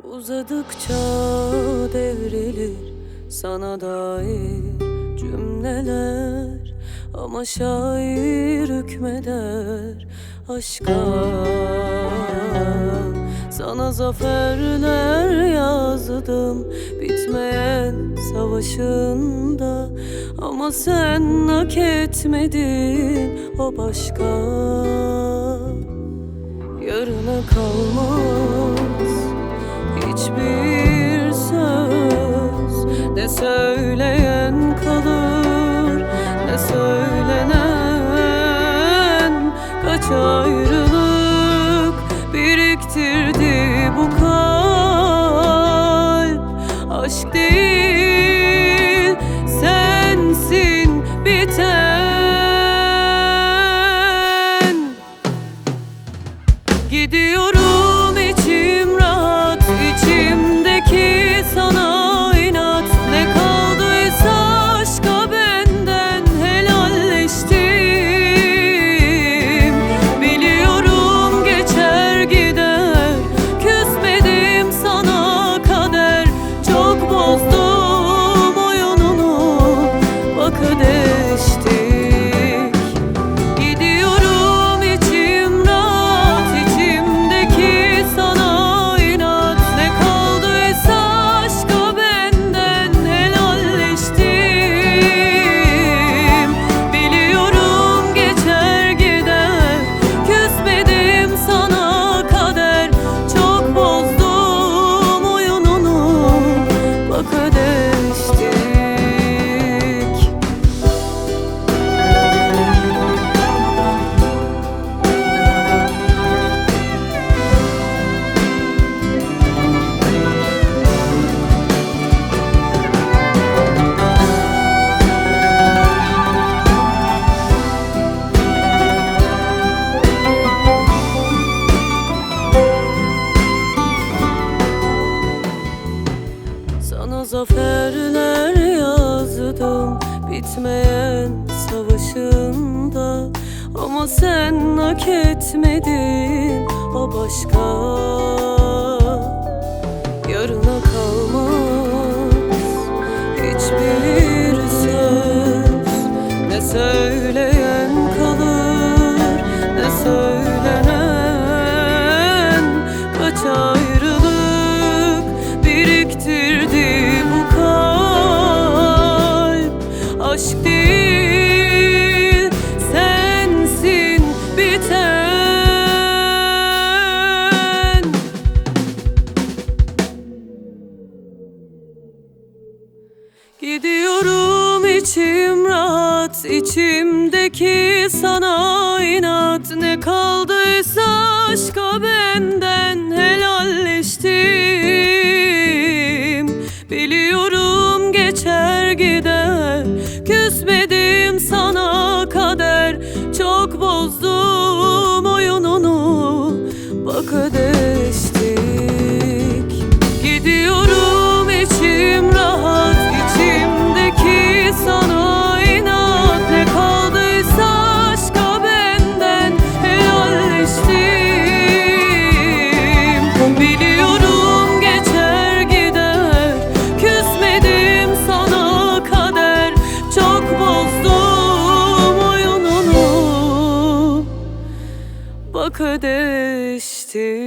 Uzadıkça devrilir sana dair cümleler, ama şair hükmeder aşka. Sana zaferler yazdım bitmeyen savaşında, ama sen hak etmedin, o başka. Yarına kalmaz hiçbir söz, ne söyleyen kalır ne söylenen. Kaç ayrılık biriktirdi bu kalp, aşk değil sensin biten. Gidiyorum içim rahat, içimdeki sana inat. Ne kaldıysa aşka benden helalleştim. Biliyorum geçer gider, küsmedim sana kader. Çok bozdum oyununu, bak ödeştik. Sana zaferler yazdım bitmeyen savaşında, ama sen hak etmedin, o başka. Yarına kalmaz hiçbir söz, ne söyleyen kalır ne söylenen. Kaç ayrılık biriktirdi bu kalp, aşk değil sensin biten. Gidiyorum içim rahat, içimdeki sana inat. Ne kaldıysa aşka benden helalleştim. Biliyorum geçer gider, küsmedim sana kader. Çok bozdum oyununu, bak ödeştik. Gidiyorum içim rahat, içimdeki sana inat. Ne kaldıysa aşka benden helalleştim. Biliyorum geçer gider, küsmedim sana kader. Çok bozdum oyununu, bak ödeştik.